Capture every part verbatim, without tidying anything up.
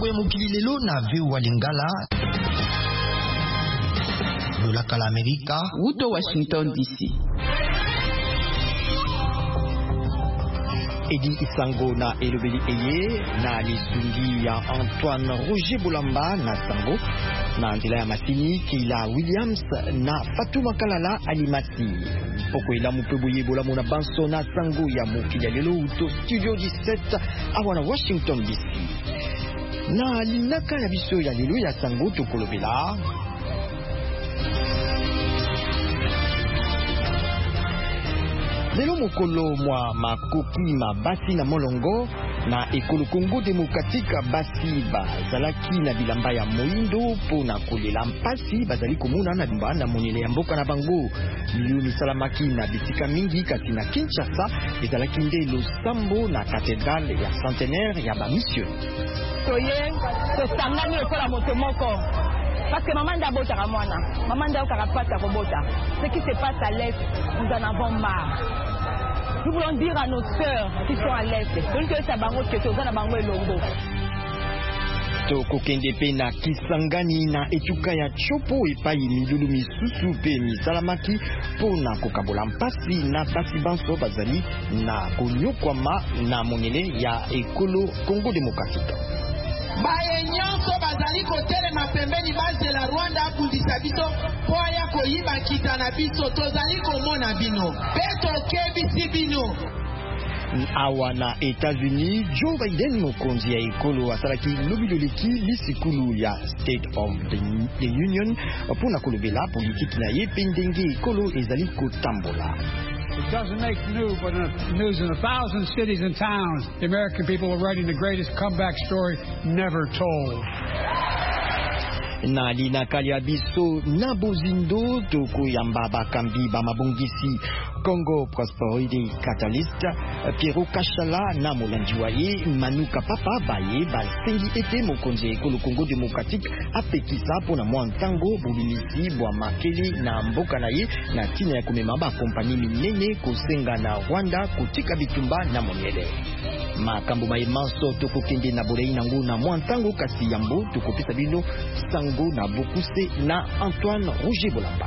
Sango ya mokili lelo na veu wa Lingala. Lolaka la Amerika. Uto Washington D C. Edi Isango na elobeli eye na lisungi ya Antoine Roger Bolamba na Sango na ndila ya masini Kila Williams na Fatuma Kalala alimati poko ila mupeboye bolamu na banso na Sango ya mokili lelo uto studio dix-sept awana Washington D C na linaka ya biso ya lelo ya Sango tokolobela lelo mokolo mwa makoki mabasi na molongo na ekolo Congo Démocratique basi bazalaki na bilamba ya moindo po na kolela mpasi bazali komona na bimba na monele ya mboka na bango milioni salamaki na bisika mingi kati na Kinshasa ezalaki nde losambo na cathédrale ya centenaire ya ba mission toye tosangani ekola moto moko. Parce que maman d'abord à Ramona, maman d'abord à Rapata Robota. Ce qui se passe à l'Est, nous en avons marre. Nous voulons dire à nos sœurs qui sont à l'Est, que ça bango que ça na bango elongo. Toko kende pe na Kisangani na etuka ya Chopo epai milulu misusu pe misalamaki pona kokabola mpasi na basi banso bazali na konyokwama na monele ya ekolo Congo Démocratique. Baye nyonso bazali kotelema pembeni base la Rwanda abundisa biso po ya koyiba kita na biso tozali komona bino pe tokebisi bino. Awa na États-Unis, Joe Biden mokonzi ya ekolo asalaki lobiloleki lisikulu ya State of the, the Union pona kolobela politiki na ye pe ndenge ekolo ezali kotambola. It doesn't make news, but in news in a thousand cities and towns, the American people are writing the greatest comeback story never told. Na linakali ya biso na bozindo toko yamba bakambi ba mabongisi Congo Prosperity Catalyst Piero Kashala na molanjiwaye Manuka Papa baye basengi ete mokonzi ekolo Congo Démocratique apekisa pona mwantango bolimisi bwa makele na mboka na ye na tina ya komema ba kompani minene kosenga na Rwanda kotika bitumba na monele makambo baye manso toko kende na bolei nango na mwantango kasi yambo toko pesa bino Sango na Bokuse na Antoine Roger Bolamba.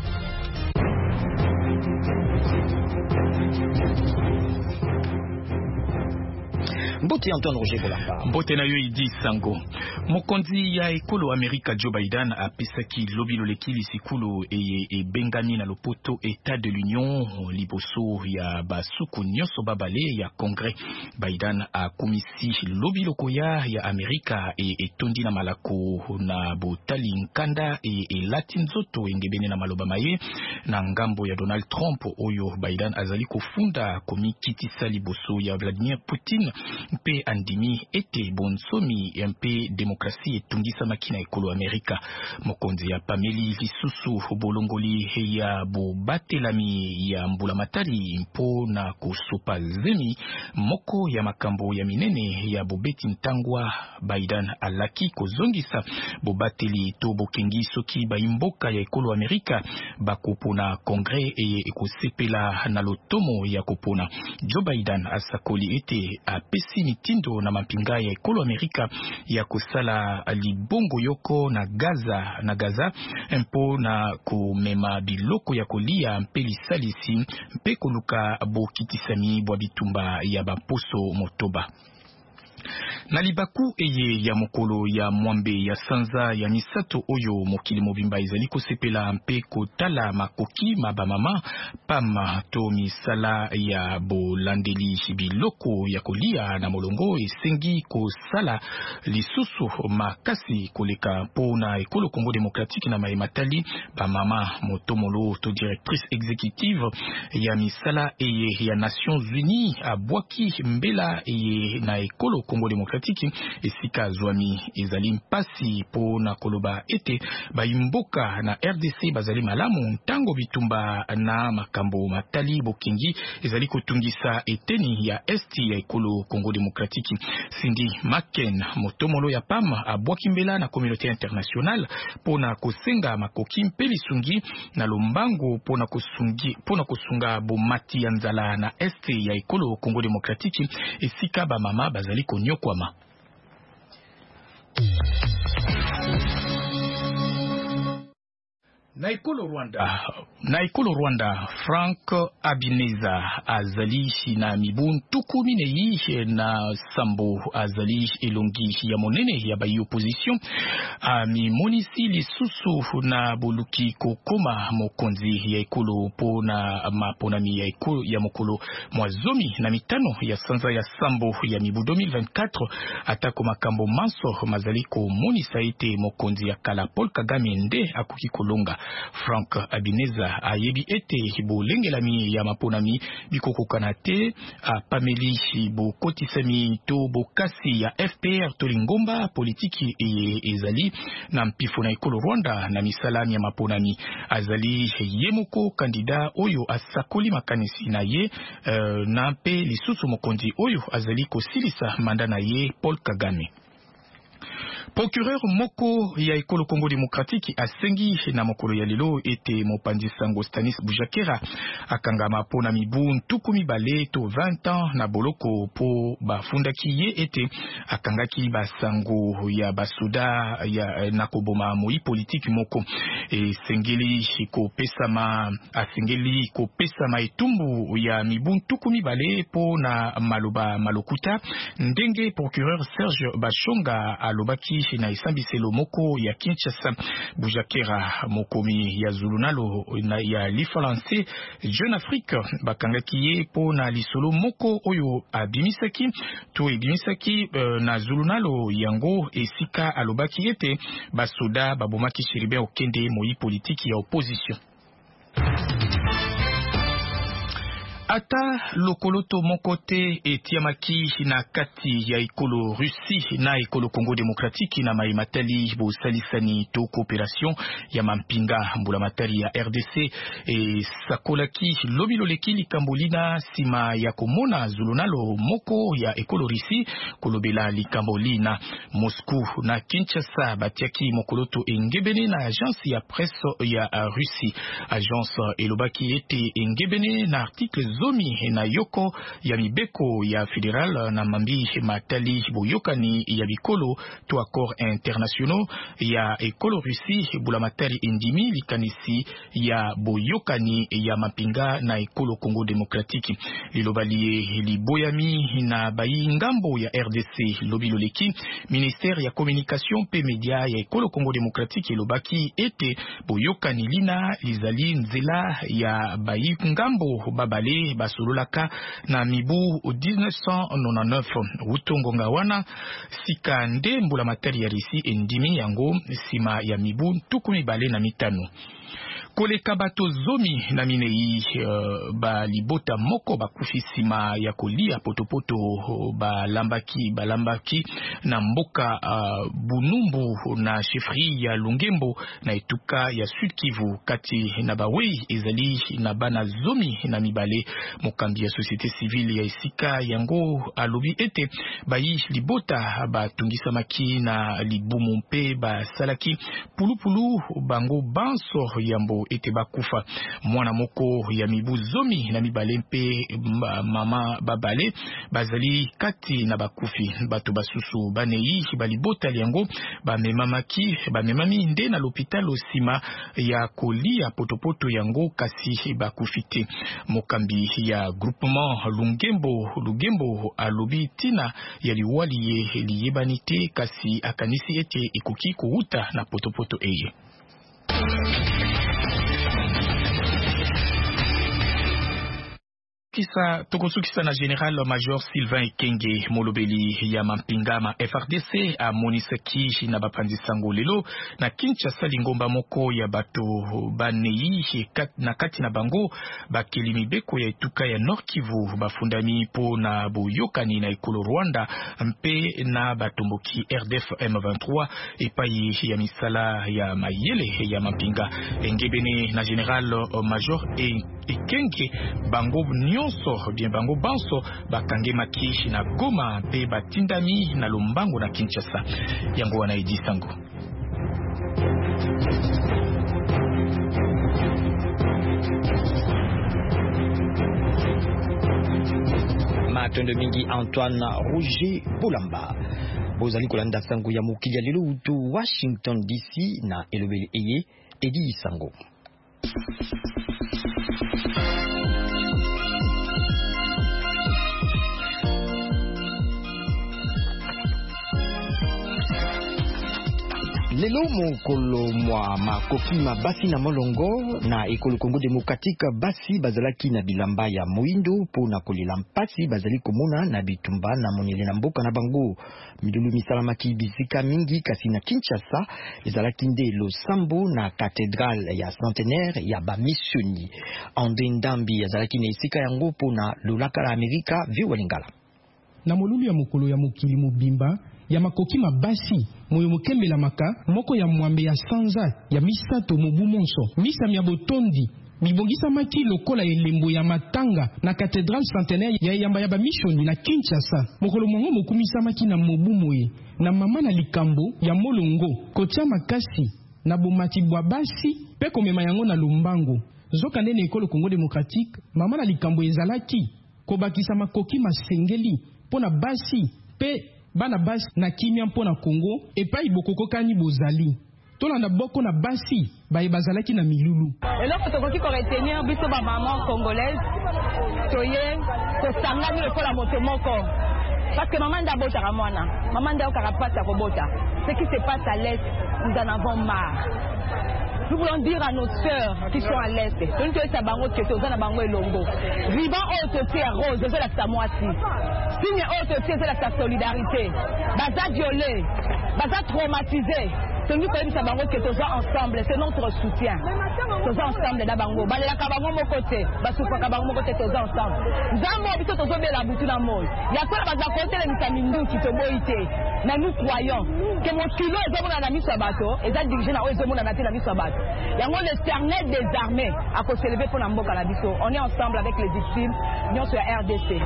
Mbote Antoine Roger Bolamba. Mbote na yo idi Sango. Mokonzi ya ekolo Amerika Joe Biden a pesaki lobilo lekili sikulu e, e bengami na lopoto État de l'Union liboso ya basuku nyonso babale ya Congrès. Biden a komisi lobilo koya ya Amerika e etondi na malako na botali nkanda e, e latin zoto engebene na maloba maye na ngambo ya Donald Trump oyo Biden azali kofunda komi kitisa liboso ya Vladimir Putin mpe andimi ete bonsomi mpe demokrasi etungisa makina ekolo Amerika. Mokonzi ya pameli lisusu bolongoli ya bobatelami ya mbula matali mpo na kosopa zemi moko ya makambo ya minene ya bobeti ntangwa. Biden alaki kozongisa bobateli to bokengi soki baimboka ya ekolo Amerika bakopona kongre e ekosepela na lotomo ya kopona. Joe Biden asakoli ete apesi mitindo na mapinga ya ekolo Amerika ya kusala libongo yoko na Gaza na Gaza mpo na kumema biloko ya kolia mpe lisalisi mpe koluka bokitisami bwa bitumba ya baposo motoba. Na libaku eye ya mokolo ya mwambe ya sanza ya misato oyo mokili mobimba ezali kosepela mpe kotala makoki mabamama pama to misala ya bolandeli biloko ya kolia na molongo esengi kosala lisusu makasi koleka mpo na ekolo Congo Démocratique na maematali bamama motomolo to directrice exécutive ya misala eye ya Nations Unies abwaki mbela eye na ekolo Congo Démocratique esika zwami ezali mpasi po na koloba ete baimboka na R D C bazali malamu ntango bitumba na makambo matali bokengi ezali kotungisa eteni ya esti ya ekolo Congo Démocratique. Cindy Maken motomolo ya P A M abwaki mbela na communauté internationale po na kosenga makoki mpe lisungi na lombango po na kosungi po na kosunga bomati ya nzala na esti ya ekolo Congo Démocratique esika ba mama bazali konyokwama. Na ikolo Rwanda, na ikolo Rwanda, Frank Habineza azali na mibu tukumi nei na sambo azali elongi ya monene ya bayi opposition ami monisi lisusu na boluki kokoma mokonzi ya ikolo po na maponami ya ikolo ya mokolo mwazomi na mitano ya sanza ya sambo ya mibu deux mille vingt-quatre atako makambo manso mazaliko monisa ete mokonzi ya kala Paul Kagame nde akuki kolonga. Frank Habineza ayebi ete bolengelami ya maponami bikoko kanate a pameli bo kotisami to bokasi ya F P R to lingomba politiki e ezali na mpifo na ikolo Rwanda na misalami ya maponami azali yemoko kandida oyo asakoli makanisi na ye uh, na mpe lisusu mokonzi oyo azali kosilisa manda na ye Paul Kagame. Procureur moko ya ikolo Congo Démocratique asengi na mokolo ya lelo ete mopanzi sango Stanis Bujakera akangama po na mibu ntuku mibale to vingt ans na boloko po bafundaki ye ete akangaki basango ya basuda ya nakoboma moi politique moko e sengeli ko pesama asengeli ko pesama etumbu ya mibu ntuku mibale po na maloba malokuta ndenge procureur Serge Bashonga alobaki na isambiselo moko ya Kinshasa. Bujakera mokomi ya zulunalo na ya lifalanse Jeune Afrique bakangaki ye po na lisolo moko oyo abimisaki to ebimisaki uh, na zulunalo yango esika alobaki ete basoda babomaki shiribe okende moi politiki ya opposition. Ata lokoloto mokote etiamaki na kati ya ikolo Russie na ikolo Congo Démocratique na maimatali bo salisani to coopération ya mampinga mbula matari ya R D C e sakolaki lobilo lekili kambolina sima ya komona zulunalo moko ya ikolo Russie kolobela likambolina Moscou na Kinshasa batiaki mokoloto engebene na agence ya presse ya Russie agence elobaki ete engebene na article zomi na yoko ya mibeko ya fédéral na mambi matali boyokani ya bikolo to accord internationaux ya ekolo Russie bula matari endimi likanisi ya boyokani ya mapinga na ekolo Congo Démocratique lilobalie liboyami na bayi ngambo ya R D C lobilo leki ministère ya communication pe media ya ekolo Congo Démocratique lobaki ete boyokani lina lizali nzela ya bayi ngambo babale basololaka na mibu dix-neuf cent quatre-vingt-dix-neuf utongonga wana sika nde mbula matari ya Risi endimi yango sima ya mibu tukumi bale na mitano. Koleka bato zomi na minei uh, ba libota moko bakufi sima ya kolia potopoto ba lambaki ba lambaki na mboka uh, Bunumbu na chefri ya Lungembo na etuka ya Sud Kivu kati na bawei ezali na bana zomi na mibale mokambi ya société civile ya esika yango alobi ete bayi libota batungisa maki na libumu mpe ba salaki pulupulu bango banso yambo ete bakufa mwana moko ya mibu zomi na mibale mpe mama babale bazali kati na bakufi bato basusu banei balibota yango bamemamaki bamemami nde na l'hôpital osima ya kolia potopoto yango kasi bakufite mokambi ya groupement Lungembo Lungembo alobi tina ya liwali ye liyebanite kasi akanisi ete ikuki kuuta na potopoto eye. Kisa tokosukisa na General Major Sylvain Ekenge molobeli ya mampinga ma F R D C a monisaki na bapanzi sango lelo na Kinshasa lingomba moko ya bato banei kat, na kati na bango bakeli mibeko ya etuka ya Nord Kivu bafundami po na boyokani na ekolo Rwanda mpe na batomboki R D F M vingt-trois epai ya misala ya mayele ya mampinga engebene na General Major Ekenge bango nyonso bien bango banso bakange makishi na Goma pe batindami na Lombango na Kinshasa yango wana edi sango. Matin de mingi Antoine Rougi Boulamba. bozali kolanda sango ya mokili ya lelo uto Washington D C na elobeli eye Edi Sango. Lelo mokolo mwa makoki mabasi na molongo na ekolo Kongo Demokratika basi bazalaki na bilamba ya moindo po na kolela mpasi bazali komona na bitumba na monele na mboka na bango. Midulu misalamaki bisika mingi kasi na Kinshasa ezalaki nde losambo na cathédrale ya centenaire ya ba missioni. André Ndambi ezalaki na esika yango po na lolaka la Amerika viwa lingala. Na molulu ya mokolo ya mokili mobimba ya makoki mabasi moyo mokembela maka moko ya mwambe ya sanza ya misato mobumonso misa mya botondi mibongisa maki lokola elembo ya matanga na cathédrale centenaire ya yamba ya ba mission na Kinshasa mokolo mongo mokumisa maki na mobu moye na mama na likambo ya molongo kotia makasi na bomati bwa basi pe komema yango na lombango zoka ndene ekolo Kongo Demokratique mama na likambo ezalaki kobakisa makoki masengeli pona basi pe bana basi na kimia mpona Kongo epai bokokokani bozali tolanda boko na basi baye bazalaki na milulu eloko tokoki ko retenir biso ba maman congolaise toye kosangani lokola moto moko parce que maman ndabota ka mwana maman ndao karapata kobota ce qui se passe à l'est nous en avons marre. Nous voulons dire à nos sœurs qui sont à l'est, nous sommes à Bango, qui sont à Bango et Longo. Vivant autoté à rose, c'est la sa moitié. Signe autoté, c'est la sa solidarité. Baza violé, baza traumatisé. C'est nous qui sommes à Bango, qui sont ensemble, c'est notre soutien. Nous sommes ensemble à Bango. Balé la Kabango, mon côté, Basoufa Kabango, mon côté, tous ensemble. Nous avons mis tous ensemble la boutique dans le monde. Il y a quoi la base à côté de Mitamindou qui te boité. Mais nous croyons que mon kilo est au monde à la mise sur bateau, et ça dirigé à au monde à la mise sur bateau. Il y a le cernet des armées à cause de l'élevé pour la Mboka la Bisso. On est ensemble avec les victimes, nous sommes sur la R D C.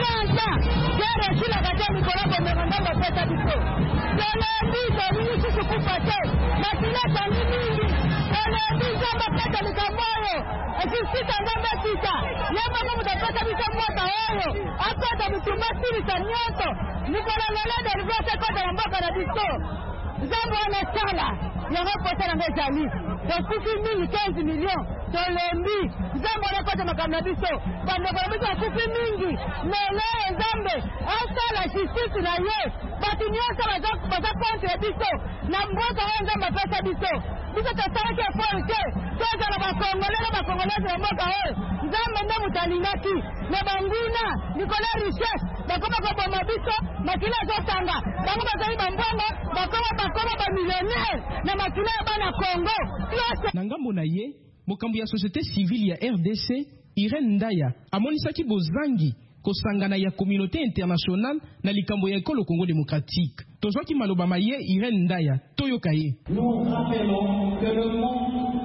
Zambo amesala yanapota na mezali kufi mingi quinze millions tolembi zambo anapota makanabiso bando banabiso kufi mingi mele zambe asala justice na ye batu nyonso baza contre biso na mboka oyo nzambe apesa biso biso tosalaki effort te tozala bakongole na bakongolese na mboka oyo nzambe nde moto alingaki na banguna likolo richesse bakoma koboma biso makila ezosanga bango bazali bambongo bakoma bakoma bamillionnaire na makila ya bana Kongo na ngambo na ye mokambo ya société civile ya R D C Irene Ndaya amonisaki bozangi kosangana ya communauté internationale na likambo ya ekolo Congo démocratique tozwaki maloba maye Irene Ndaya toyoka ye. Nous rappelons que le monde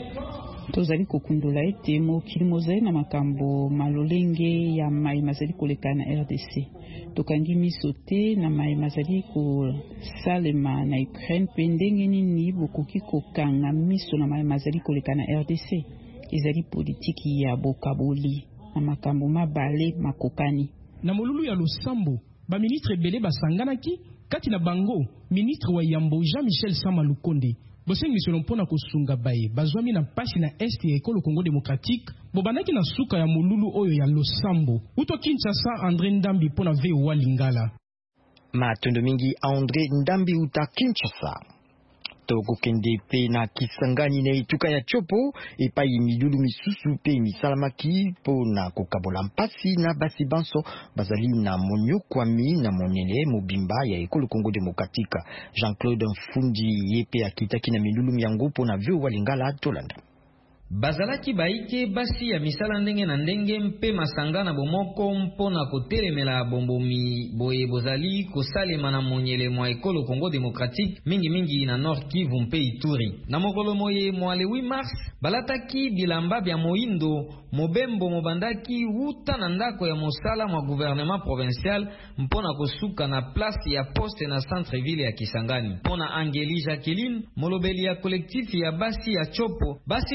tozali kokundula ete mokili mozali na makambo malolenge ya mai mazali koleka na R D C tokangi miso te na mai mazali kosalema na Ukraine pe ndenge nini bokoki kokanga miso na mai mazali koleka na R D C ezali politiki ya bokaboli na makambo mabale makokani na molulu ya losambo ba ministre ebele basanganaki kati na bango ministre wa Yambo Jean-Michel Sama Lukonde bosengi selon pona kosunga baye bazwami na pasi na est ya ekolo Congo démocratique bobanaki na suka ya molulu oyo ya losambo uto Kinshasa André Ndambi pona V O A Lingala matondo mingi André Ndambi uta Kinshasa toko kende pe na Kisangani na ituka ya chopo epai midulu misusu pe misalamaki po na kokabola mpasi na basi banso bazali na monyo kwami na monele mobimba ya ekolo Congo démocratique. Jean-Claude Mfundi yepe akitaki na midulu miango po na vyo walingala tolanda bazalaki baike basi ya misala ndenge na ndenge mpe masanga na bomoko mpona kotelemela bombomi boye bozali kosalema na monyele mwa ekolo Congo démocratique mingi mingi na Nord Kivu mpe Ituri na mokolo moye mwa le huit mars balataki bilamba bya moindo mobembo mobandaki wuta na ndako ya mosala mwa gouvernement provincial mpona kosuka na place ya poste na centre ville ya Kisangani mpona Angeli Jacqueline molobeli ya collectif ya basi ya chopo basi baso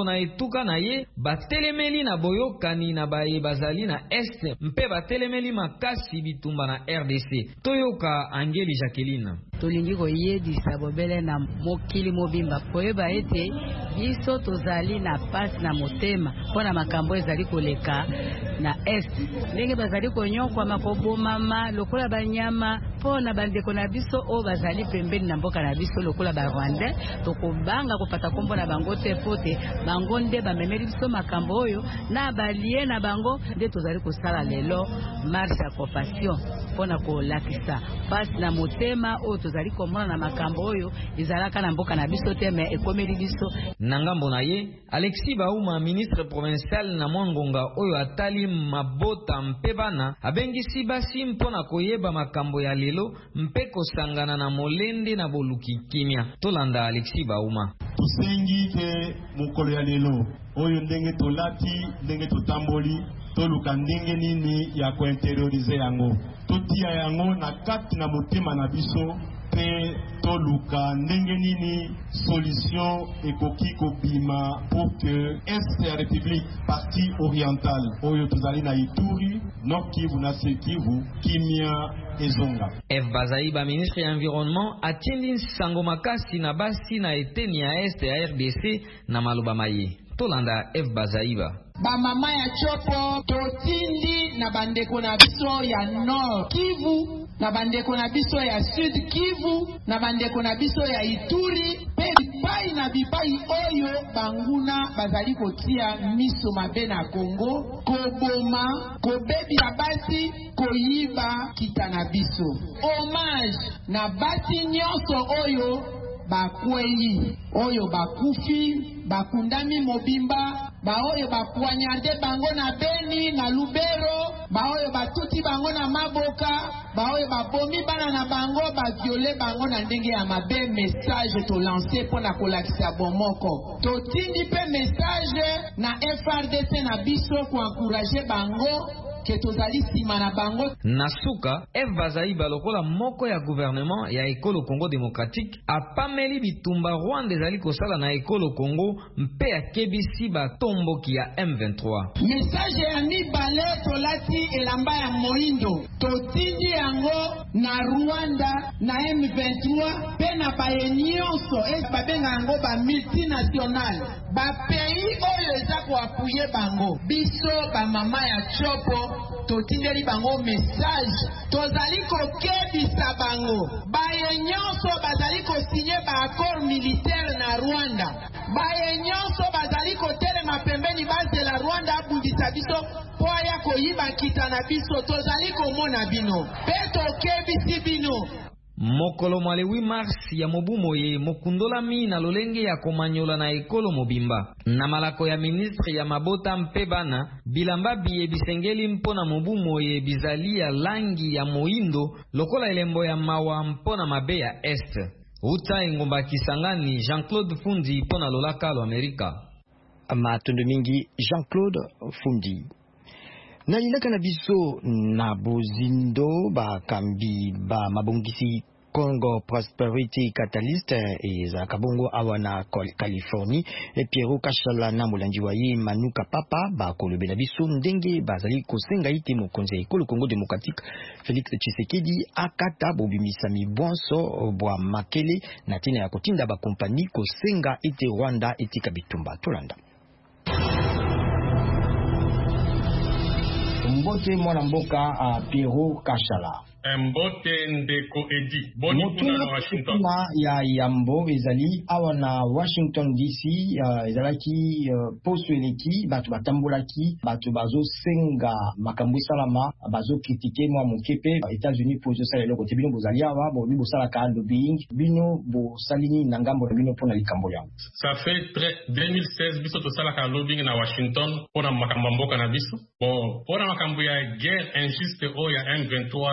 na etuka na ye batelemeli na boyokani na baye bazali na este mpe batelemeli makasi bitumba na R D C. Toyoka Angeli Jacqueline. Tolingi koyebisa bobele na mokili mobimba koyeba ete biso tozali na pasi na motema mpona makambo ezali koleka na este ndenge bazali konyokwa makobomama lokola banyama mpona bandeko na biso oyo bazali pembeni na mboka na biso lokola barwandais tokobanga kopata kombo na bango te pote bango nde bamemeli biso makambo oyo na balie na bango nde tozali kosala lelo marche ya compassion mpona kolakisa pasi na motema oyo tozali komona na makambo oyo ezalaka na mboka na biso te me ekomeli biso. Na ngambo na ye Alexis Bauma, ministre provincial na Mwangonga oyo atali mabota mpe bana abengisi basi mpona koyeba makambo ya lelo mpe kosangana na molende na boluki kimia. Tolanda Alexis Bauma. Tusengi ke mukolo ya lelo oyo ndenge tolati ndenge totamboli toluka ndenge nini ya kointeriorize yango totia yango na kati na motema na biso pe toluka ndenge nini solution ekoki kobima pour que est ya République partie orientale oyo tozali na Ituri Nord Kivu na Sud Kivu kimia ezonga. F Bazaiba, ministre ya environnement, atindi sango makasi na basi na eteni ya est ya R D C na maloba maye. Tolanda F Bazaiba. Ba mama ya chopo totindi na bandeko na biso ya Nord Kivu na bandeko na biso ya Sud Kivu na bandeko na biso ya Ituri pe bipai na bipai oyo banguna bazali kotia miso mabe na Kongo koboma kobebila basi koyiba kita na biso hommage na basi nyonso oyo bakwei oyo bakufi bakundami mobimba baoyo bapoignarde bango na Beni na Lubero baoyo batuti bango na Maboka baoyo babomi bana na bango baviole bango na ndenge ya mabe. Message to lancer pona kolakisa bomoko totindi pe message na F R D C na biso ko encourager bango ke tozali sima na bango. Nasuka F Bazaiba lokola moko ya gouvernement ya ekolo Congo démocratique apameli bitumba Rwanda ezali kosala na ekolo Congo mpe ya kebisi batomboki ya M vingt-trois. Message ya mibale tolati elamba ya moindo totindi yango na Rwanda na M vingt-trois pe na baye nyonso e babenga yango ba multinational ba pays oyo eza koapuye bango biso ba mama ya chopo totindeli bango message tozali kokebisa bango baye nyonso bazali kosinye ba accord militaire na Rwanda baye nyonso bazali kotelema pembeni bazela Rwanda abundisa biso po aya koyiba kita na biso tozali komona bino pe tokebisi bino. Mokolo mwale huit mars ya mobu moye mokundola mi na lolenge ya komanyola na ekolo mobimba na malako ya ministre ya mabota mpe bana bilamba biye bisengeli mpona mobu moye bizali ya langi ya moindo lokola elembo ya mawa mpona mabe ya est. Uta engomba Kisangani, Jean-Claude Fundi mpona lolaka lo Amerika. Matondo mingi Jean-Claude Fundi. Na ilaka na biso na bozindo ba kambi ba mabongisi Congo Prosperity Catalyst eza kabongo awana Californie e Pierrot Kachala na molanji wa ye Manuka Papa ba kolobela biso ndenge bazali kosenga ite mokonzi ya ekolo Congo démocratique Félix Tshisekedi akata bobimisa mibwanso bwa makele na tina ya kotinda ba kompani kosenga ite Rwanda etika bitumba. Tolanda Mbote mwana mboka a Pierrot Kachala. Mbote ndeko edi. Boni kuna na Washington. Ya yambo ezali awa na Washington D C uh, ezalaki uh, posto eleki batu batambolaki batu bazo senga makambo salama bazo critiquer mwa mokepe États-Unis pozo sala eloko te bino bozali awa bo bi bosala ka lobbying bino bo salini na ngambo bino pona likambo yango. Ça fait très deux mille seize biso to sala ka lobbying na Washington pona makambo mboka na biso. Bon, pona makambo ya guerre injuste o ya M vingt-trois na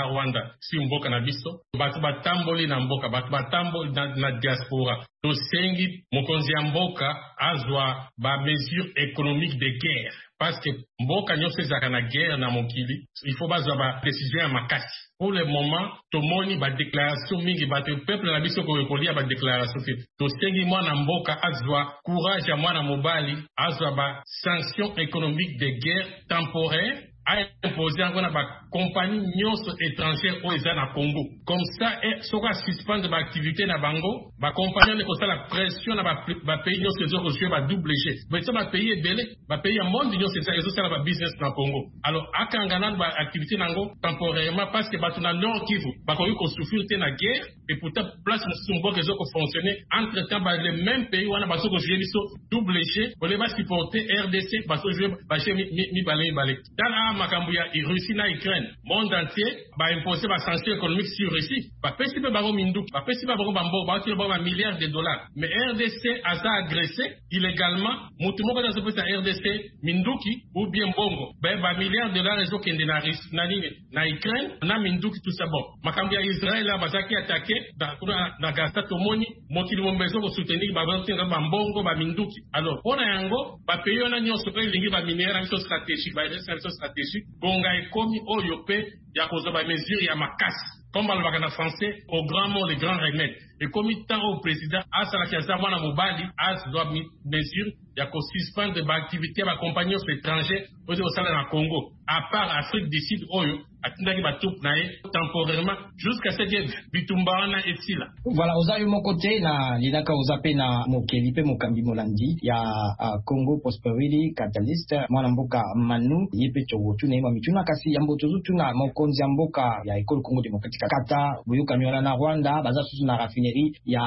aza Rwanda si mboka na biso bato batamboli na mboka bato batamboli na, na diaspora tosengi mokonzi ya mboka azwa ba mesure économique de guerre parce que mboka nyonso ezalaka na guerre na mokili il faut bazwa ba décision ya makasi. Pour le moment tomoni ba déclaration mingi bato peuple na biso ko kolia ba déclaration te tosengi mwana mboka azwa courage ya mwana mobali azwa ba sanction économique de guerre temporaire a imposé encore na compagnie nyonso étrangère au eza na Congo comme ça et soko suspendre ba activité na bango ba compagnie ne kosa la pression na ba, ba pays nyonso ezo ko ba double G mais ça ba pays belé ba pays ya monde nyonso ezo sala ba business na Congo alors akangana ba activité nango temporairement parce que batu na Nord Kivu ba ko ko souffrir te na guerre et pourtant place musumbo ezo ko fonctionner entre temps ba les mêmes pays wana ba soko jouer biso double G pour les ba supporter R D C ba so jouer ba chez mi mi balé balé dans makambo ya Russie na Ukraine monde entier ba imposer ba sanction économique sur Russie ba pesi ba bango minduki ba pesi ba bango bambo ba tire ba milliards de dollars mais R D C a ça agressé illégalement mutu moko dans ce pays R D C minduki ou bien bongo ba ba milliards de dollars ezo kende na Russie na nini na Ukraine na minduki tout ça bon makambo ya Israël la bazaki attaqué dans kuna na Gaza tomoni mokili mombezo ko soutenir ba ba tire ba bongo ba minduki alors pona yango ba payo na nyonso ko lingi ba minera so stratégique ba so stratégique bonga ekomi oyo pe ya kozoba mesure ya makasi comme balobaka na français au grand mot le grand remède ekomi tant au président asalaki aza mwana mobali azwa mesure ya kosuspendre baactivité ya bacompagnie étranger oyo osala na Congo à part Afrique du Sud oyo atindaki batoupe na ye temporairement jusqu'à ce que bitumba wana esila. Voilà, oza yo moko te na linaka oza pe na mokeli pe mokambi molandi ya uh, Congo Prosperity Catalyst mwana mboka Manu yepe chogotu na mituna kasi yambo tozutu na mokonzi ya mboka ya ekolo Congo démocratique kata boyoka miona na Rwanda baza susu na raffinerie ya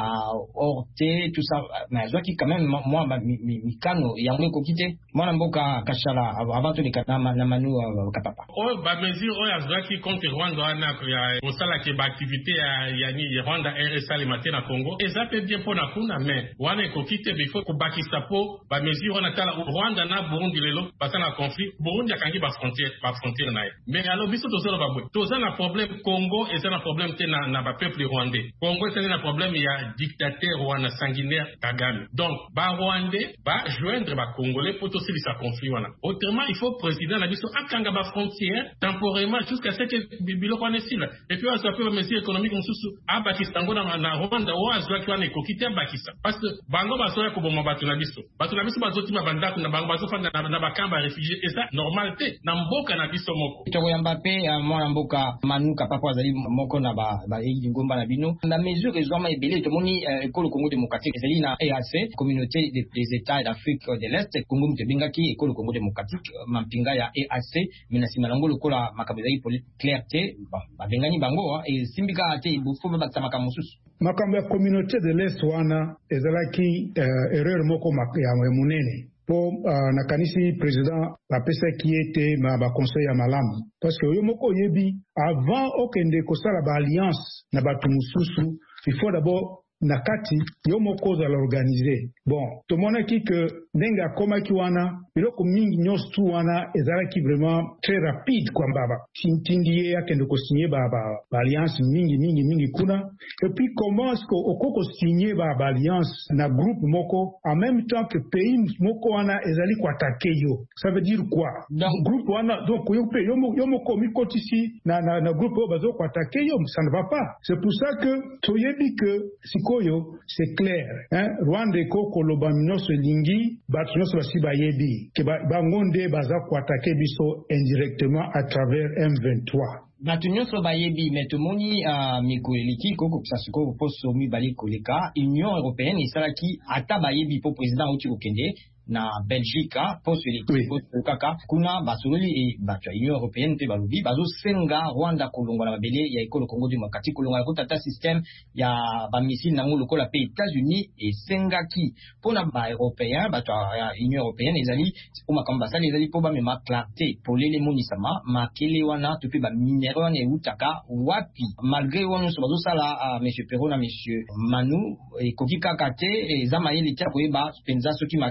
Orte tout ça mais zo ki quand même moi mikano yango kokite mwana mboka Kashala avant to lekana na Manu uh, kapapa. Oh ba mesure oh azaki contre Rwanda wana ya osala ke ba activité ya yani ya Rwanda R S A le matin na Congo eza pe bien pona kuna mais wana ekokite bifo ko bakisa po ba mesure wana tala Rwanda na Burundi lelo basana conflit Burundi akangi ba frontière ba frontière naye mais alors biso tozala ba boy tozala problème Congo eza na problème te na na ba peuple rwandais Congo eza na problème ya dictateur wana sanguinaire Kagame donc ba Rwandais ba joindre ba Congolais pour tout ça conflit wana autrement il faut président na biso akanga ba frontière temporairement jusqu'à ce que bibilo kwa nesila et puis on s'appelle mesure économique mususu abakisa ngo na na Rwanda o azwa kwa ne kokite bakisa parce que bango basoya ko bomba batu na biso batu na biso bazotima bandako na bango bazofanda na, na bakamba réfugiés et ça normalité na mboka na biso moko to ya Mbappé mwana mboka Manuka papa azali moko na ba ba ngomba na bino na mesure ezoma ebele to moni ekolo Congo démocratique ezali na E A C communauté des états d'Afrique de l'Est Congo mtebengaki ekolo Congo démocratique mampinga ya E A C minasima lango lokola makabezai clarté babengani bango e simbika ate bufo babakisa makambo susu makambo ya communauté de l'Est wana ezalaki uh, erreur moko ya munene po uh, nakanisi président bapesaki ete ma baconseil ya malamu parce que oyo moko oyebi avant okende kosala ba alliance na bato mususu il faut d'abord nakati yo moko ozala organiser bon tomonaki que ndenge akomaki wana biloko mingi nyonso tu wana ezalaki vraiment très rapide kwa mbaba tindi ye akende kosigner ba ba alliance mingi mingi mingi kuna et puis comment est-ce que okoko signer ba alliance na groupe moko en même temps que pays moko wana ezali ko attaquer yo ça veut dire quoi donc groupe wana donc yo pe yo moko mi kotisi na na, na groupe yo bazo ko attaquer yo ça ne va pas c'est pour ça que toyebi que sikoyo c'est clair hein Rwanda ko koloba nyonso lingi batu nyonso basi bayebi ke bangonde baza ko attaquer biso indirectement à travers M vingt-trois batu nyonso bayebi mais tomoni uh, mikoliki koko sasiko poso mi bali koleka Union européenne isalaki ata bayebi po président uti okende na Belgique poso eleki poso kaka kuna basololi e bato Union européenne te balobi bazo senga Rwanda kolonga na babele ya ekolo Congo démocratique kolonga ko tata système ya ba missile nango lokola pe États-Unis et sengaki pona ba européen bato ya Union européenne ezali ko makamba sali ezali po ba mema clarté pour les monisama makele wana to pe ba minéraux wana utaka wapi malgré wana so bazo sala monsieur Perron na monsieur Manu e kokika kate e zama yeli tia ko eba penza soki ma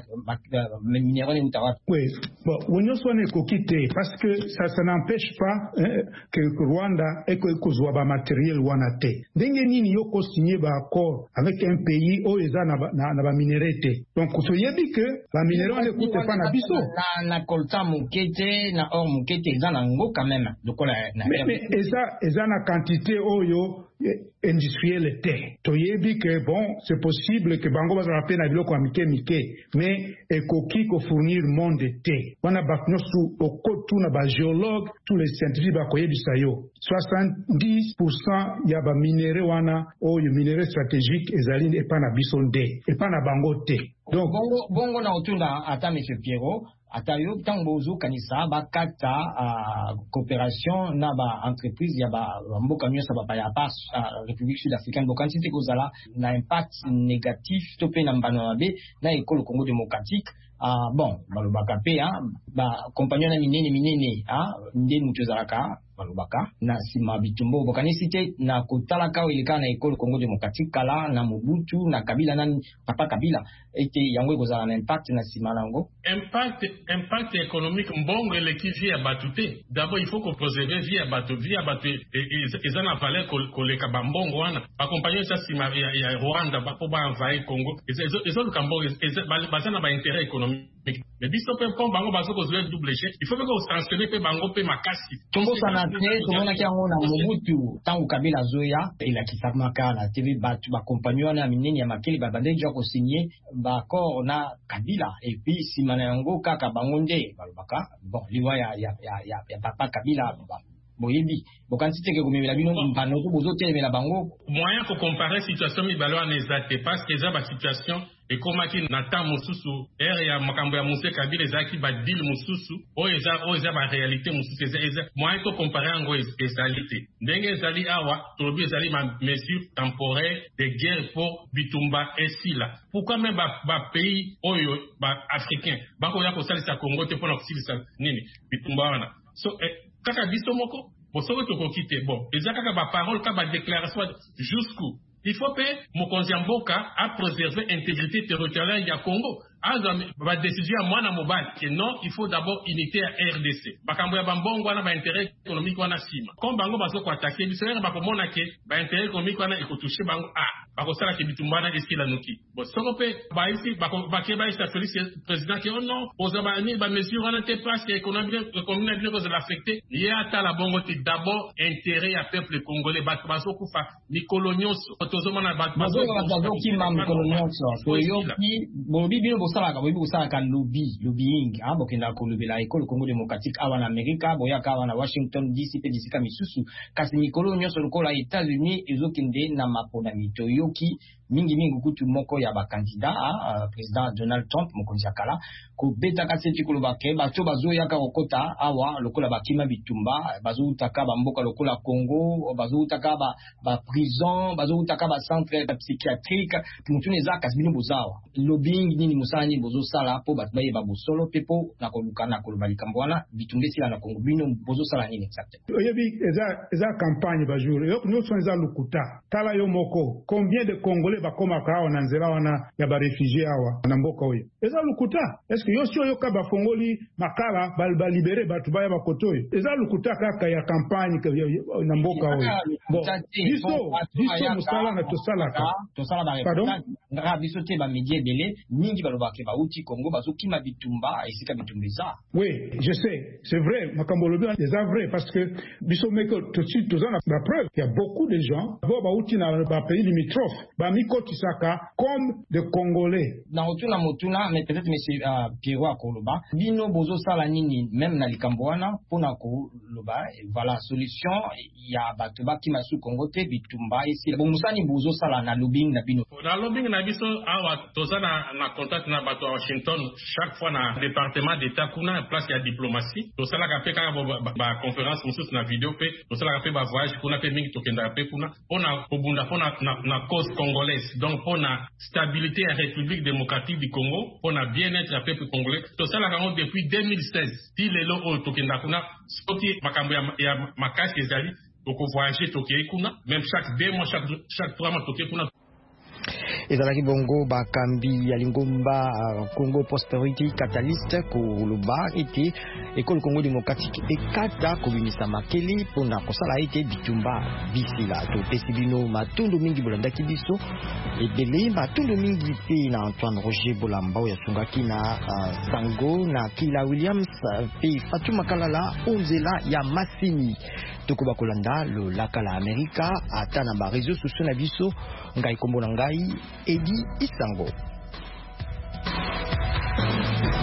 minéraux ni utawa. Oui, bon, on soit écoquité parce que ça, ça n'empêche pas hein, que Rwanda ait que matériel wanate. Dengue nini yoko signé ba accord avec un pays où ils ont na ba minéralité. Donc vous voyez que la minéraux ne coûte pas na biso. Na na coltan mukete na or mukete ils en ngo quand même. Donc mais mais eza eza na quantité oyo industriel était. Toyebi que bon, c'est possible que bango bazala pe na biloko amike mike, mais ekoki ko fournir monde te. Wana bakno su okotu na ba géologue, tous les scientifiques ba koyebisa yo. soixante-dix pour cent ya ba minéraux wana oyo minéraux stratégiques ezali epa na biso nde, epa na bango te. Donc bongo bongo na otunda ata monsieur Pierrot atayo tango bozo kanisa bakata uh, coopération na ba entreprise ya ba mboka nyonso ba ya pas uh, République Sud-Africaine bokantite kozala na impact négatif to pe na mbano mabe na ekolo Congo démocratique. Ah uh, bon balobaka pe ha ba compagnie na minene minene ha nde mutu zalaka balobaka na sima bitumbo bokanisi te na kotala ka ilika na ekolo Congo démocratique kala na Mobutu na Kabila na papa Kabila ete yango ekozala na impact na sima nango impact impact économique mbongo eleki vie ya batute. D'abord il faut qu'on préserve vie ya bato vie ya bato eza na valeur koleka bambongo wana ba compagnie sa sima ya, ya Rwanda ba po ba envahir Congo ezo ezo lukambo baza na ba intérêt économique. Mais biso pe pon bango bazo kozwe double jet. Il faut que on sanctionne pe bango pe makasi. Tombo sana te tomona ki yango na Mobutu tangu Kabila zoya ila kisamaka na T V batu ba compagnie na minene ya makeli ba bande jo ko signer ba accord na Kabila et puis simana yango kaka bango nde balobaka bon liwa ya ya ya ya papa Kabila ba boyebi bokansi teke komemela bino mbano to bozo telemela bango moyen ko comparer situation mibalo na ezate parce que za ba situation et comment qui nata mususu ere ya makambo ya Muse Kabila ezaki ba deal mususu o eza o eza ba réalité mususu eza eza moyen ko comparer ngo ezalité ndenge ezali awa tobi ezali ma mesure temporaire de guerre pour bitumba esila. Pourquoi même ba, ba pays oyo ba africain ba ko ya ko salisa Congo te pona kusilisa nini bitumba wana so eh, kaka biso moko bosoko tokokite bon eza kaka ba parole ka ba déclaration jusqu'où il faut que mokonzi ya mboka a préserver intégrité territoriale ya Congo aza ba décision ya mwana mobali que non il faut d'abord unité à R D C bakambo ya bambongo wana ba intérêt économique wana sima comme bango baso ko attaquer biso ba komona ke ba intérêt économique wana ekotoucher bango ah bakosala ke bitumbana eskila noki bon soko pe ba ici ba ba ke ba isa Félix président que oh non oza ba ni ba mesure wana te parce que économique économique bien cause l'affecter il y a ta la bongo te d'abord intérêt ya peuple congolais ba baso kufa ni coloniaux tozomona ba baso baso ki mam coloniaux so yo ki bon bibino salaka boyebi kosalaka lobby lobbying ah bokenda kolobela ekolo Congo démocratique awa na Amerika boyaka awa na Washington D C pe disika misusu kasi mikolo nyonso lokola États-Unis ezokende na mapona mito yoki mingi mingi kutu moko ya bakandida uh, président Donald Trump mokonzi akala ko beta kaseti kolobake bato bazoyaka kokota awa lokola bakima bitumba bazotaka ba mboka lokola Congo bazotaka ba ba prison bazotaka ba centre psychiatrique mutune za kasbino bozawa lobbying nini musani bozo sala po bat baye ba bosolo pepo na koluka na kolobali kambwana bitumbe sila na Congo bino bozo sala nini exact oyebi eza eza campagne ba jour yo nous sommes à lukuta tala yo moko combien de Congolais bakoma kawa na nzela wana ya ba réfugiés awa na mboka oyo eza lukuta est ce que yo sio yo ka bafongoli makala bal ba libérer batu baya bakotoyo eza lukuta kaka ya campagne na mboka oyo bon biso biso musala na tosala ka tosala ba reportage nga biso te ba media belé mingi balobake ba uti Congo bazokima bitumba esika bitumbiza. Oui, je sais, c'est vrai, makambolo bien c'est vrai parce que biso meko tout de suite tozana la preuve il y a beaucoup de gens bo ba uti na ba pays limitrophes ba miko tisaka comme des Congolais. Na otuna motuna mais peut-être monsieur uh, Pierrot akoloba bino bozo sala nini même na likambwana pona ko loba voilà solution ya bato bakima su Congo te bitumba esila bon musani bozo sala na lobbying na bino na lobbying na biso awa tozana na contact na bato à Washington chaque fois na département d'état kuna place ya diplomatie tosala ka pe ka ba, ba conférence mususu na vidéo pe tosala ka pe ba voyage kuna pe mingi tokenda pe kuna pona kobunda pona na, na cause congolaise donc pona stabilité ya République démocratique du Congo pona bien-être ya peuple congolais tosala ka depuis deux mille seize ti lelo o tokenda kuna soki makambo ya, ya makasi ezali toko voyager tokei kuna même chaque deux mois chaque chaque trois mois tokei kuna. ezalaki bongo bakambi ya lingomba Congo Prosperity Catalyst koloba ete ekolo Congo démocratique ekata kobimisa makeli mpona kosala ete bitumba bisila topesi bino matundu mingi bolandaki biso ebele matundu mingi pe na Antoine Roger Bolamba oyo asungaki na uh, Sango na Kila Williams pe Fatuma Kalala onzela ya Masini tokoba kolanda lo laka la Amerika ata na ba réseaux sociaux na biso ngai kombo na ngai Edi Isango.